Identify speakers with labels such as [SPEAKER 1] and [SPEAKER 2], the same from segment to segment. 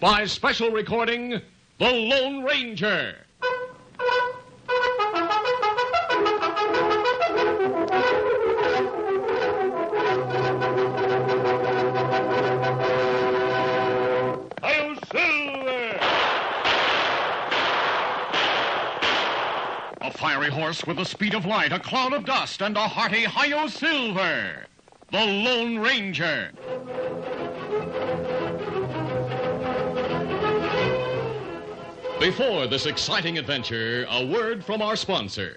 [SPEAKER 1] by special recording, The Lone Ranger. Hi-yo, Silver! A fiery horse with the speed of light, a cloud of dust, and a hearty Hi-yo, Silver! The Lone Ranger. Before this exciting adventure, a word from our sponsor.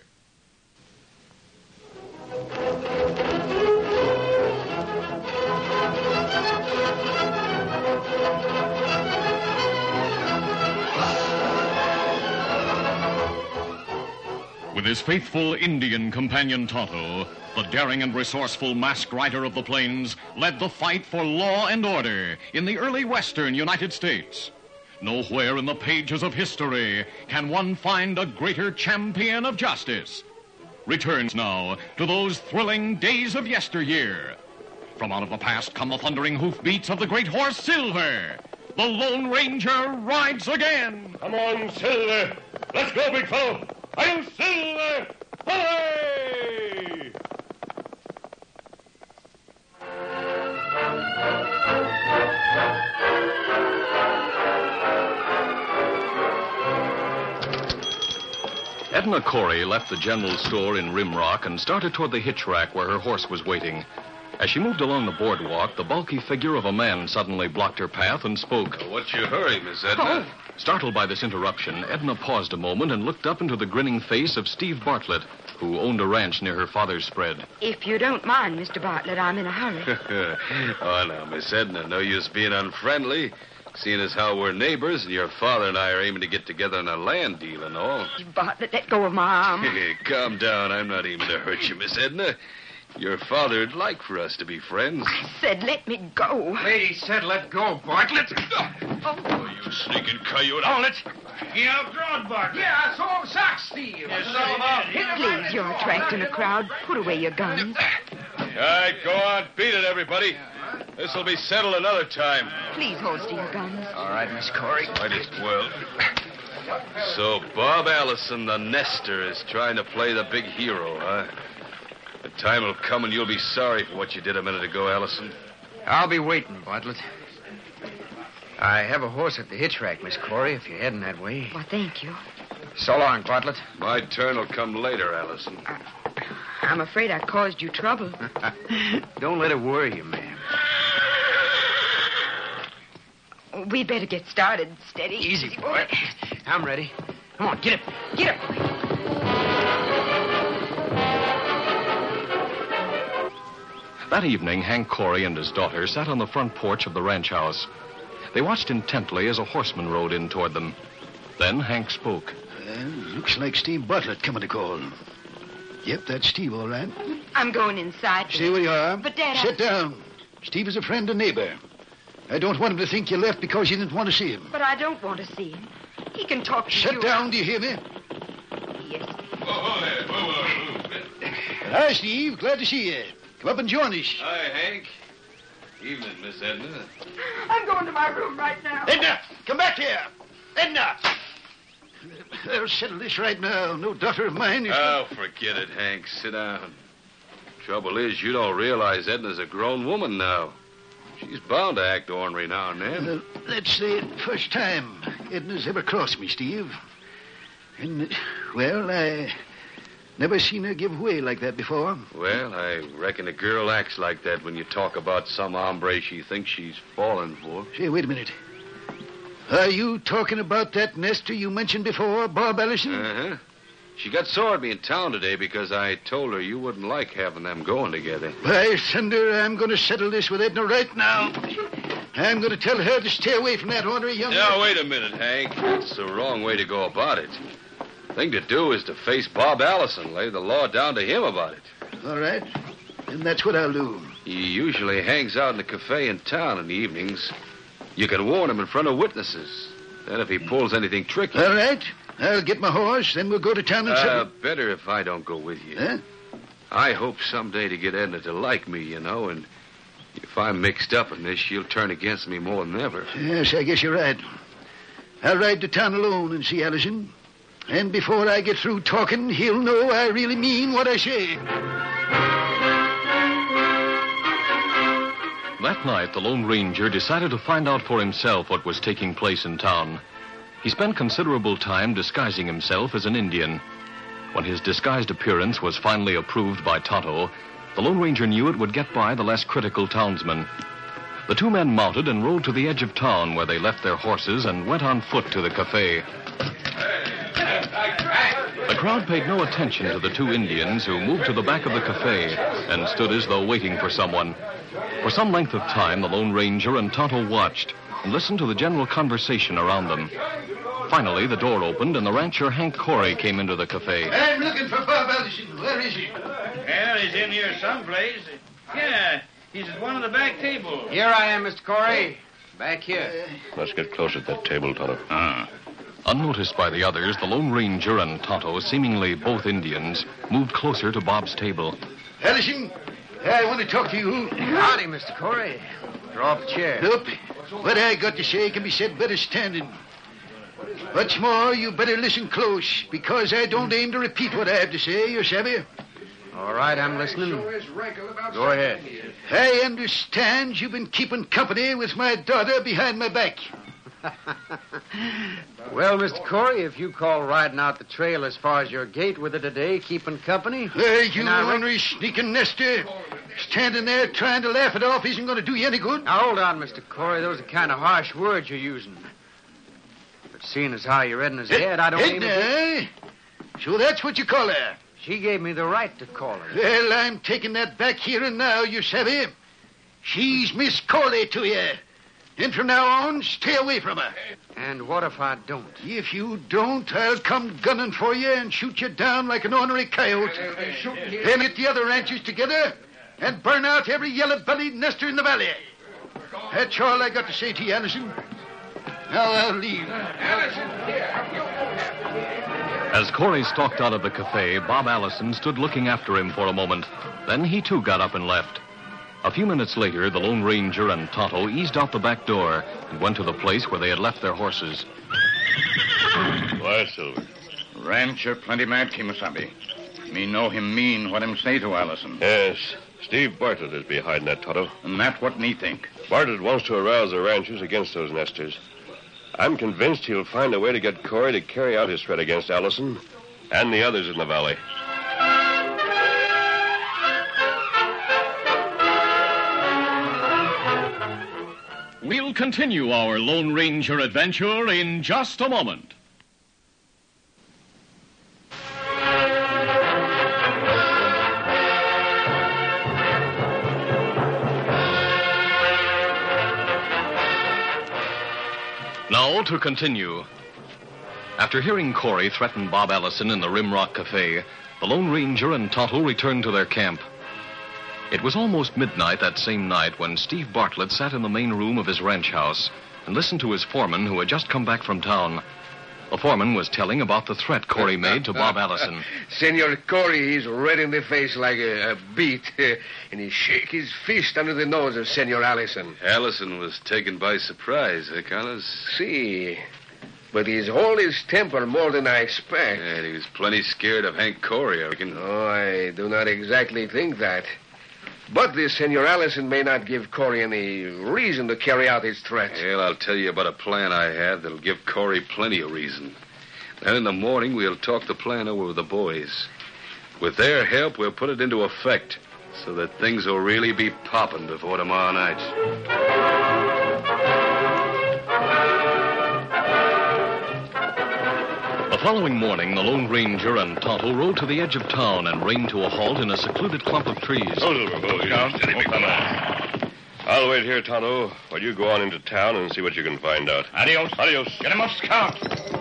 [SPEAKER 1] With his faithful Indian companion Tonto, the daring and resourceful masked rider of the plains led the fight for law and order in the early western United States. Nowhere in the pages of history can one find a greater champion of justice. Returns now to those thrilling days of yesteryear. From out of the past come the thundering hoofbeats of the great horse Silver. The Lone Ranger rides again. Come on, Silver. Let's go, big fellow. I'm Silver. Hooray!
[SPEAKER 2] Edna Corey left the general store in Rimrock and started toward the hitch rack where her horse was waiting. As she moved along the boardwalk, the bulky figure of a man suddenly blocked her path and spoke.
[SPEAKER 3] What's your hurry, Miss Edna?
[SPEAKER 2] Startled by this interruption, Edna paused a moment and looked up into the grinning face of Steve Bartlett, who owned a ranch near her father's spread.
[SPEAKER 4] If you don't mind, Mr. Bartlett, I'm in a hurry.
[SPEAKER 3] Oh, now, Miss Edna, no use being unfriendly, seeing as how we're neighbors and your father and I are aiming to get together on a land deal and all.
[SPEAKER 4] Bartlett, let go of my arm.
[SPEAKER 3] Calm down. I'm not aiming to hurt you, Miss Edna. Your father'd like for us to be friends.
[SPEAKER 4] I said let me go.
[SPEAKER 5] Lady said let go, Bartlett.
[SPEAKER 3] Oh, you sneaking coyote.
[SPEAKER 5] Hold it. You outgrown Bartlett. Yeah, so I'm Sock Steve.
[SPEAKER 4] Please, you're attracting a crowd. Put away your guns.
[SPEAKER 3] All right, go on. Beat it, everybody. This'll be settled another time.
[SPEAKER 4] Please holster your guns.
[SPEAKER 5] All right, Miss Corey.
[SPEAKER 3] Might as well. So Bob Allison, the nester, is trying to play the big hero, huh? The time will come and you'll be sorry for what you did a minute ago, Allison.
[SPEAKER 5] I'll be waiting, Bartlett. I have a horse at the hitch rack, Miss Corey, if you're heading that way.
[SPEAKER 4] Well, thank you.
[SPEAKER 5] So long, Bartlett.
[SPEAKER 3] My turn will come later, Allison.
[SPEAKER 4] I'm afraid I caused you trouble.
[SPEAKER 5] Don't let it worry you, ma'am.
[SPEAKER 4] We'd better get started. Steady.
[SPEAKER 5] Easy, boy. I'm ready. Come on, get up.
[SPEAKER 4] Get up.
[SPEAKER 2] That evening, Hank Corey and his daughter sat on the front porch of the ranch house. They watched intently as a horseman rode in toward them. Then Hank spoke.
[SPEAKER 6] Looks like Steve Bartlett coming to call. Yep, that's Steve, all right.
[SPEAKER 4] I'm going inside.
[SPEAKER 6] Stay where you are.
[SPEAKER 4] But, Dad,
[SPEAKER 6] Sit down. Steve is a friend and neighbor. I don't want him to think you left because you didn't want to see him.
[SPEAKER 4] But I don't want to see him. He can talk to you.
[SPEAKER 6] Sit down, do you hear me?
[SPEAKER 4] Yes.
[SPEAKER 6] Hi, Steve. Glad to see you. Come up and join us.
[SPEAKER 3] Hi, Hank. Evening, Miss Edna.
[SPEAKER 4] I'm going to my room right now.
[SPEAKER 6] Edna, come back here. Edna! I'll settle this right now. No daughter of mine is...
[SPEAKER 3] Oh, forget it, Hank. Sit down. Trouble is, you don't realize Edna's a grown woman now. She's bound to act ornery now and then.
[SPEAKER 6] That's the first time Edna's ever crossed me, Steve. And, well, I never seen her give way like that before.
[SPEAKER 3] Well, I reckon a girl acts like that when you talk about some hombre she thinks she's falling for.
[SPEAKER 6] Say, wait a minute. Are you talking about that nester you mentioned before, Bob Allison?
[SPEAKER 3] Uh-huh. She got sore at me in town today because I told her you wouldn't like having them going together.
[SPEAKER 6] By thunder, I'm going to settle this with Edna right now. I'm going to tell her to stay away from that ornery young...
[SPEAKER 3] Now, wait a minute, Hank. That's the wrong way to go about it. The thing to do is to face Bob Allison, lay the law down to him about it.
[SPEAKER 6] All right. And that's what I'll do.
[SPEAKER 3] He usually hangs out in the cafe in town in the evenings. You can warn him in front of witnesses. Then if he pulls anything tricky...
[SPEAKER 6] All right. I'll get my horse, then we'll go to town and settle...
[SPEAKER 3] Better if I don't go with you.
[SPEAKER 6] Huh?
[SPEAKER 3] I hope someday to get Edna to like me, you know, and If I'm mixed up in this, she'll turn against me more than ever.
[SPEAKER 6] Yes, I guess you're right. I'll ride to town alone and see Allison. And before I get through talking, he'll know I really mean what I say.
[SPEAKER 2] That night, the Lone Ranger decided to find out for himself what was taking place in town. He spent considerable time disguising himself as an Indian. When his disguised appearance was finally approved by Tonto, the Lone Ranger knew it would get by the less critical townsmen. The two men mounted and rode to the edge of town, where they left their horses and went on foot to the cafe. The crowd paid no attention to the two Indians, who moved to the back of the cafe and stood as though waiting for someone. For some length of time, the Lone Ranger and Tonto watched and listened to the general conversation around them. Finally, the door opened and the rancher Hank Corey came into the cafe.
[SPEAKER 6] I'm looking for Bob Allison. Where is he?
[SPEAKER 7] Well, he's in here someplace. Yeah, he's at one of the back tables.
[SPEAKER 5] Here I am, Mr. Corey. Back here.
[SPEAKER 8] Let's get closer to that table, Tonto.
[SPEAKER 2] Unnoticed by the others, the Lone Ranger and Tonto, seemingly both Indians, moved closer to Bob's table.
[SPEAKER 6] Allison, I want to talk to you.
[SPEAKER 5] Howdy, Mr. Corey. Draw up a chair.
[SPEAKER 6] Nope. What I got to say can be said better standing. What's more, you better listen close, because I don't aim to repeat what I have to say, you savvy?
[SPEAKER 5] All right, I'm listening. Go ahead.
[SPEAKER 6] I understand you've been keeping company with my daughter behind my back.
[SPEAKER 5] Well, Mr. Corey, if you call riding out the trail as far as your gate with her today keeping company...
[SPEAKER 6] You ornery sneaking nester. Standing there trying to laugh it off isn't going to do you any good.
[SPEAKER 5] Now, hold on, Mr. Corey. Those are kind of harsh words you're using. But seeing as how you're reading his head, I don't aim to...
[SPEAKER 6] Eh? So that's what you call her.
[SPEAKER 5] She gave me the right to call her.
[SPEAKER 6] Well, I'm taking that back here and now, you savvy. She's Miss Corley to you. And from now on, stay away from her.
[SPEAKER 5] And what if I don't?
[SPEAKER 6] If you don't, I'll come gunning for you and shoot you down like an ornery coyote. Then get the other ranchers together and burn out every yellow-bellied nester in the valley. That's all I got to say to you, Allison. Now I'll leave.
[SPEAKER 2] As Corey stalked out of the cafe, Bob Allison stood looking after him for a moment. Then he too got up and left. A few minutes later, the Lone Ranger and Tonto eased out the back door and went to the place where they had left their horses.
[SPEAKER 8] Why, Silver?
[SPEAKER 7] Rancher plenty mad, Kimasabi. Me know him mean what him say to Allison.
[SPEAKER 8] Yes. Steve Bartlett is behind that, Tonto.
[SPEAKER 7] And that what me think.
[SPEAKER 8] Bartlett wants to arouse the ranchers against those nesters. I'm convinced he'll find a way to get Corey to carry out his threat against Allison and the others in the valley.
[SPEAKER 1] We'll continue our Lone Ranger adventure in just a moment.
[SPEAKER 2] Now to continue. After hearing Corey threaten Bob Allison in the Rimrock Cafe, the Lone Ranger and Tonto returned to their camp. It was almost midnight that same night when Steve Bartlett sat in the main room of his ranch house and listened to his foreman, who had just come back from town. The foreman was telling about the threat Corey made to Bob Allison.
[SPEAKER 9] Senor Corey, he's red in the face like a beet, and he shake his fist under the nose of Senor Allison.
[SPEAKER 3] Allison was taken by surprise, Carlos?
[SPEAKER 9] See, but he's hold his temper more than I expect.
[SPEAKER 3] And he was plenty scared of Hank Corey, I reckon.
[SPEAKER 9] Oh, I do not exactly think that. But this Senor Allison may not give Corey any reason to carry out his threat.
[SPEAKER 3] Well, I'll tell you about a plan I have that'll give Corey plenty of reason. Then in the morning, we'll talk the plan over with the boys. With their help, we'll put it into effect so that things will really be popping before tomorrow night.
[SPEAKER 2] The following morning, the Lone Ranger and Tonto rode to the edge of town and reined to a halt in a secluded clump of trees.
[SPEAKER 8] I'll wait here, Tonto, while you go on into town and see what you can find out.
[SPEAKER 7] Adios.
[SPEAKER 8] Adios.
[SPEAKER 7] Get him up, Scout.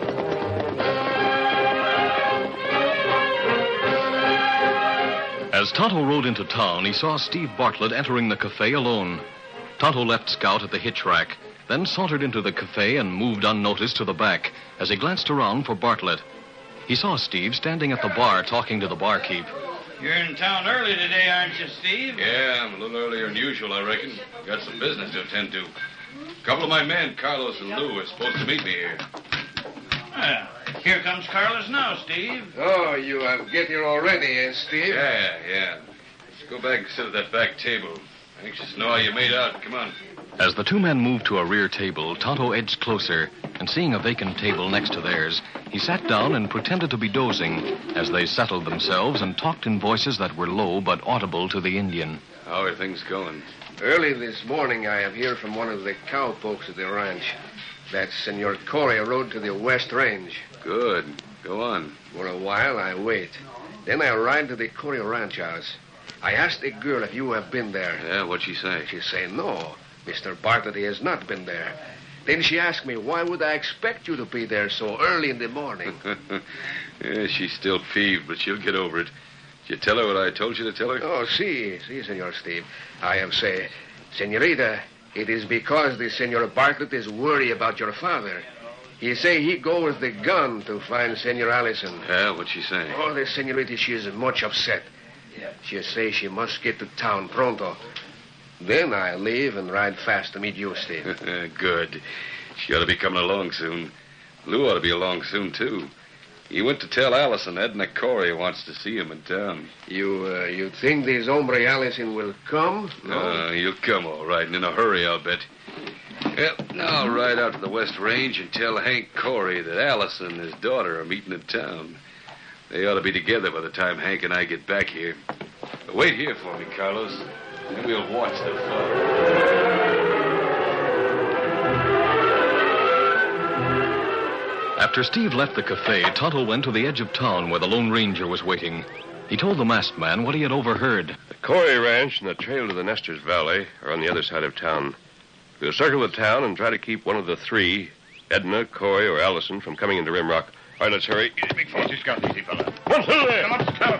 [SPEAKER 2] As Tonto rode into town, he saw Steve Bartlett entering the cafe alone. Tonto left Scout at the hitch rack, then sauntered into the cafe and moved unnoticed to the back as he glanced around for Bartlett. He saw Steve standing at the bar talking to the barkeep.
[SPEAKER 10] You're in town early today, aren't you, Steve?
[SPEAKER 3] Yeah, I'm a little earlier than usual, I reckon. Got some business to attend to. A couple of my men, Carlos and Lou, are supposed to meet me here.
[SPEAKER 10] Well, here comes Carlos now, Steve.
[SPEAKER 9] Oh, you have get here already, eh, Steve?
[SPEAKER 3] Yeah. Let's go back and sit at that back table. Anxious to know how you made out. Come on.
[SPEAKER 2] As the two men moved to a rear table, Tonto edged closer, and seeing a vacant table next to theirs, he sat down and pretended to be dozing as they settled themselves and talked in voices that were low but audible to the Indian.
[SPEAKER 3] How are things going?
[SPEAKER 9] Early this morning, I have heard from one of the cowpokes at the ranch that Senor Corey rode to the West Range.
[SPEAKER 3] Good. Go on.
[SPEAKER 9] For a while, I wait. Then I ride to the Corey ranch house. I asked the girl if you have been there.
[SPEAKER 3] Yeah, what'd she say?
[SPEAKER 9] She say no. Mr. Bartlett has not been there. Then she asked me, why would I expect you to be there so early in the morning?
[SPEAKER 3] Yeah, she's still peeved, but she'll get over it. Did you tell her what I told you to tell her?
[SPEAKER 9] Oh, si, Senor Steve. I have said, Senorita, it is because the Senor Bartlett is worried about your father. He say he go with the gun to find Senor Allison.
[SPEAKER 3] Yeah, what'd she say?
[SPEAKER 9] Oh, the Senorita, she is much upset. She say she must get to town pronto. Then I leave and ride fast to meet you, Steve.
[SPEAKER 3] Good. She ought to be coming along soon. Lou ought to be along soon, too. He went to tell Allison Edna Corey wants to see him in town.
[SPEAKER 9] You think this hombre Allison will come?
[SPEAKER 3] No, he'll come all right, and in a hurry, I'll bet. Yep, now I'll ride out to the West Range and tell Hank Corey that Allison and his daughter are meeting in town. They ought to be together by the time Hank and I get back here. But wait here for me, Carlos. Then we'll watch the fun.
[SPEAKER 2] After Steve left the cafe, Tonto went to the edge of town where the Lone Ranger was waiting. He told the masked man what he had overheard.
[SPEAKER 8] The Corey Ranch and the trail to the Nestor's Valley are on the other side of town. We'll circle the town and try to keep one of the three, Edna, Corey, or Allison, from coming into Rimrock. All right, let's hurry.
[SPEAKER 7] Easy, big fellow. Scout, easy, fella.
[SPEAKER 8] Come on, Silver.
[SPEAKER 7] Come on, Scout.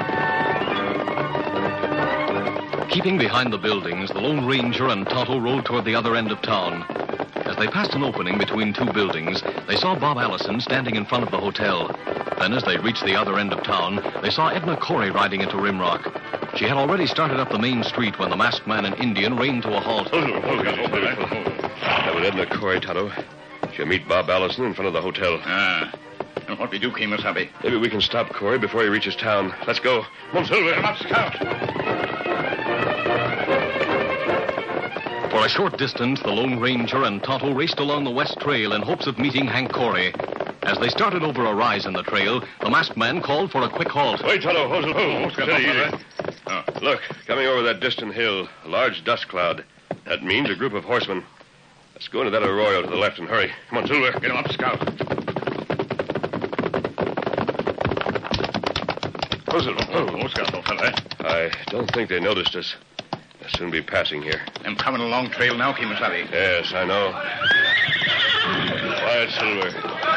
[SPEAKER 2] Keeping behind the buildings, the Lone Ranger and Tonto rode toward the other end of town. As they passed an opening between two buildings, they saw Bob Allison standing in front of the hotel. Then, as they reached the other end of town, they saw Edna Corey riding into Rimrock. She had already started up the main street when the masked man and Indian reined to a halt.
[SPEAKER 8] That was Edna Corey, Tonto. She'll meet Bob Allison in front of the hotel.
[SPEAKER 7] And what we do, Kemosabe?
[SPEAKER 8] Maybe we can stop Corey before he reaches town. Let's go. Come on, Silver.
[SPEAKER 7] Come on, Scout.
[SPEAKER 2] For a short distance, the Lone Ranger and Tonto raced along the west trail in hopes of meeting Hank Corey. As they started over a rise in the trail, the masked man called for a quick halt.
[SPEAKER 8] Wait, Tonto. Look, coming over that distant hill, a large dust cloud. That means a group of horsemen. Let's go into that arroyo to the left and hurry. Come on, Silver.
[SPEAKER 7] Get him up, Scout.
[SPEAKER 8] Scout, old fella. I don't think they noticed us. They'll soon be passing here.
[SPEAKER 7] I'm coming along trail now, Kemosabe.
[SPEAKER 8] Yes, I know. Quiet, Silver.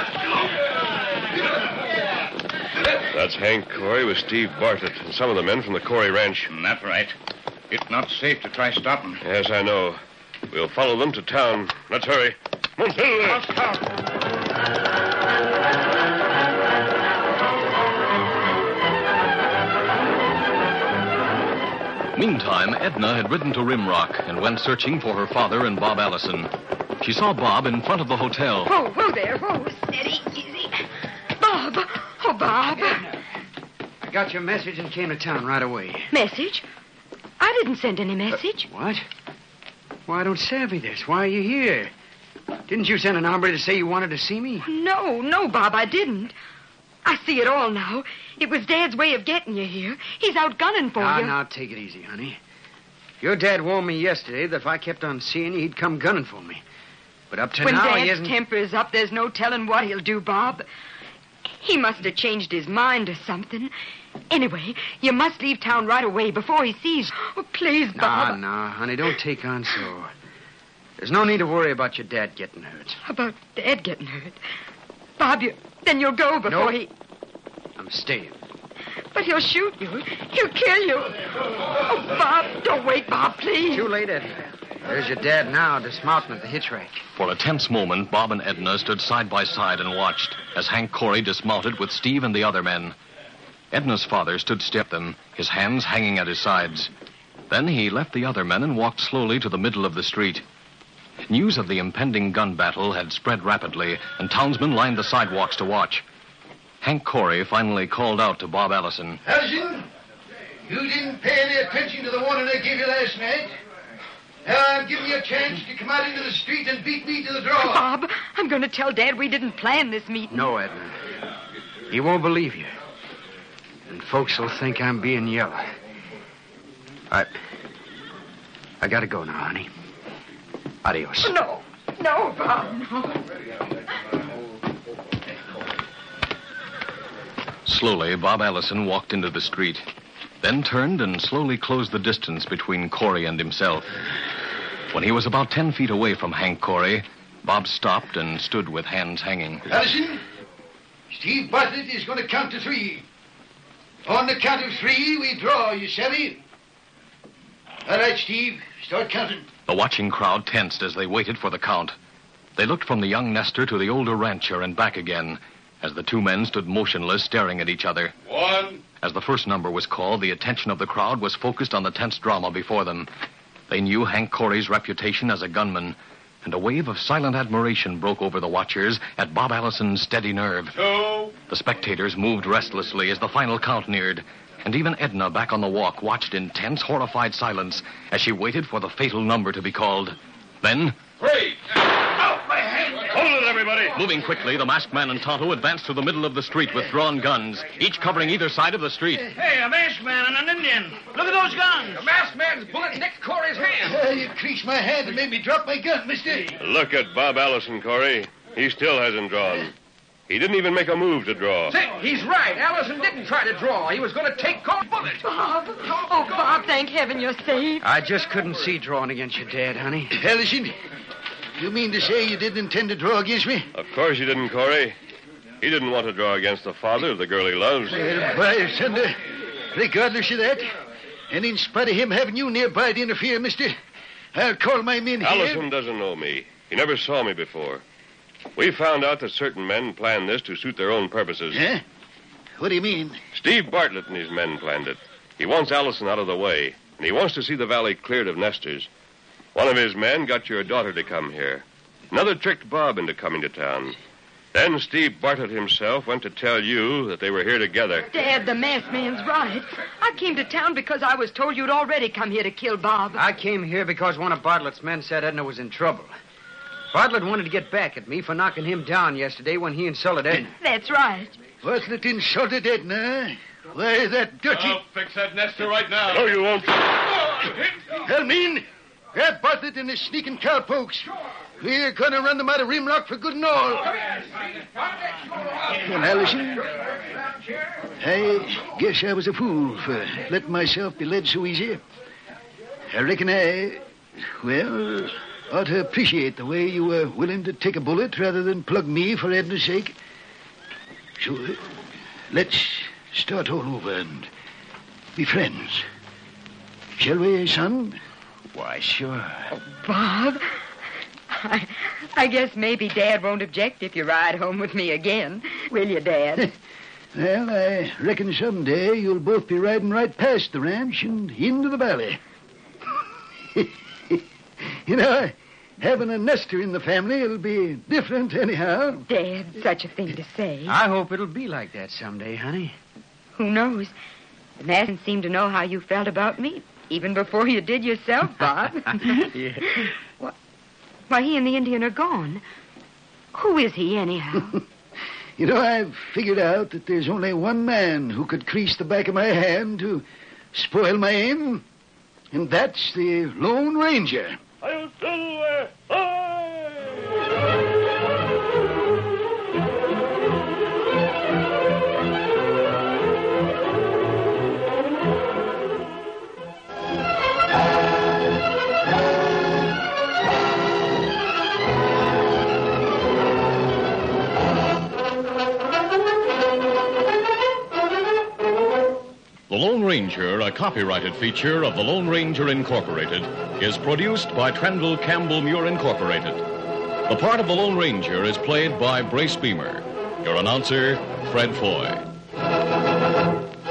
[SPEAKER 8] That's Hank Corey with Steve Bartlett and some of the men from the Corey Ranch.
[SPEAKER 7] That's right. It's not safe to try stopping.
[SPEAKER 8] Yes, I know. We'll follow them to town. Let's hurry. Come on, Silver.
[SPEAKER 7] Come on, Scout.
[SPEAKER 2] Meantime, Edna had ridden to Rimrock and went searching for her father and Bob Allison. She saw Bob in front of the hotel.
[SPEAKER 4] Whoa there. Whoa, steady, easy. Bob. Oh, Bob.
[SPEAKER 5] I got your message and came to town right away.
[SPEAKER 4] Message? I didn't send any message.
[SPEAKER 5] What? Why, I don't savvy this. Why are you here? Didn't you send an hombre to say you wanted to see me?
[SPEAKER 4] No, Bob, I didn't. I see it all now. It was Dad's way of getting you here. He's out gunning for you.
[SPEAKER 5] Now, take it easy, honey. Your dad warned me yesterday that if I kept on seeing you, he'd come gunning for me. But up to
[SPEAKER 4] when
[SPEAKER 5] now,
[SPEAKER 4] Dad's
[SPEAKER 5] he hasn't...
[SPEAKER 4] temper is up, there's no telling what he'll do, Bob. He must have changed his mind or something. Anyway, you must leave town right away before he sees. Oh, please, Bob.
[SPEAKER 5] No, honey, don't take on so. There's no need to worry about your dad getting hurt.
[SPEAKER 4] About Dad getting hurt? Bob, then you'll go before he...
[SPEAKER 5] I'm staying.
[SPEAKER 4] But he'll shoot you. He'll kill you. Oh, Bob, don't wait, Bob, please.
[SPEAKER 5] Too late, Edna. There's your dad now, dismounting at the hitch rack.
[SPEAKER 2] For a tense moment, Bob and Edna stood side by side and watched as Hank Corey dismounted with Steve and the other men. Edna's father stood still at them, his hands hanging at his sides. Then he left the other men and walked slowly to the middle of the street. News of the impending gun battle had spread rapidly, and townsmen lined the sidewalks to watch. Hank Corey finally called out to Bob Allison.
[SPEAKER 6] Allison, you didn't pay any attention to the warning I gave you last night. Now I'm giving you a chance to come out into the street and beat me to the draw.
[SPEAKER 4] Bob, I'm going to tell Dad we didn't plan this meeting.
[SPEAKER 5] No, Edna. He won't believe you. And folks will think I'm being yellow. I gotta go now, honey. Adios.
[SPEAKER 4] No, Bob, no.
[SPEAKER 2] Slowly, Bob Allison walked into the street, then turned and slowly closed the distance between Corey and himself. When he was about 10 feet away from Hank Corey, Bob stopped and stood with hands hanging.
[SPEAKER 6] Allison, Steve Bartlett is going to count to 3. On the count of 3, we draw, you savvy? All right, Steve, start counting.
[SPEAKER 2] The watching crowd tensed as they waited for the count. They looked from the young nester to the older rancher and back again, as the two men stood motionless, staring at each other.
[SPEAKER 3] 1.
[SPEAKER 2] As the first number was called, the attention of the crowd was focused on the tense drama before them. They knew Hank Corey's reputation as a gunman, and a wave of silent admiration broke over the watchers at Bob Allison's steady nerve.
[SPEAKER 3] 2.
[SPEAKER 2] The spectators moved restlessly as the final count neared, and even Edna, back on the walk, watched in tense, horrified silence as she waited for the fatal number to be called. Then...
[SPEAKER 3] 3. Out my hand! Hold it, everybody!
[SPEAKER 2] Moving quickly, the masked man and Tonto advanced to the middle of the street with drawn guns, each covering either side of the street.
[SPEAKER 10] Hey, a masked man and an Indian. Look at those guns.
[SPEAKER 9] The masked man's bullet nicked Corey's hand.
[SPEAKER 6] You creased my hand and made me drop my gun, mister.
[SPEAKER 8] Look at Bob Allison, Corey. He still hasn't drawn. He didn't even make a move to draw.
[SPEAKER 9] Say, he's right. Allison didn't try to draw. He was going to take Corey's bullet.
[SPEAKER 4] Bob. Oh, Bob, thank heaven you're safe.
[SPEAKER 5] I just couldn't see drawing against your dad, honey.
[SPEAKER 6] Allison, you mean to say you didn't intend to draw against me?
[SPEAKER 8] Of course you didn't, Corey. He didn't want to draw against the father of the girl he loves.
[SPEAKER 6] By thunder, regardless of that, and in spite of him having you nearby to interfere, mister, I'll call my men here.
[SPEAKER 8] Allison doesn't know me. He never saw me before. We found out that certain men planned this to suit their own purposes.
[SPEAKER 6] Huh? What do you mean?
[SPEAKER 8] Steve Bartlett and his men planned it. He wants Allison out of the way, and he wants to see the valley cleared of nesters. One of his men got your daughter to come here. Another tricked Bob into coming to town. Then Steve Bartlett himself went to tell you that they were here together.
[SPEAKER 4] Dad, the masked man's right. I came to town because I was told you'd already come here to kill Bob.
[SPEAKER 5] I came here because one of Bartlett's men said Edna was in trouble. Bartlett wanted to get back at me for knocking him down yesterday when he insulted Edna.
[SPEAKER 4] That's right.
[SPEAKER 6] Bartlett insulted Edna. Why, that dirty...
[SPEAKER 3] I'll fix that nester right now.
[SPEAKER 8] No, you won't.
[SPEAKER 6] Helmeen, grab Bartlett and his sneaking cowpokes. We're going to run them out of Rimrock for good and all. Well, Allison, I guess I was a fool for letting myself be led so easy. I reckon ought to appreciate the way you were willing to take a bullet rather than plug me for Edna's sake. So, let's start all over and be friends. Shall we, son?
[SPEAKER 5] Why, sure.
[SPEAKER 4] Bob, I guess maybe Dad won't object if you ride home with me again. Will you, Dad?
[SPEAKER 6] Well, I reckon someday you'll both be riding right past the ranch and into the valley. You know, having a nester in the family will be different anyhow.
[SPEAKER 4] Dad, such a thing to say.
[SPEAKER 5] I hope it'll be like that someday, honey.
[SPEAKER 4] Who knows? The man seemed to know how you felt about me, even before you did yourself, Bob.
[SPEAKER 5] Yeah.
[SPEAKER 4] Why, he and the Indian are gone. Who is he, anyhow?
[SPEAKER 6] You know, I've figured out that there's only one man who could crease the back of my hand to spoil my aim, and that's the Lone Ranger.
[SPEAKER 1] The Lone Ranger, a copyrighted feature of the Lone Ranger Incorporated, is produced by Trendle Campbell Muir Incorporated. The part of the Lone Ranger is played by Brace Beamer. Your announcer, Fred Foy.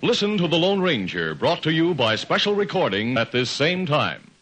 [SPEAKER 1] Listen to The Lone Ranger, brought to you by special recording at this same time.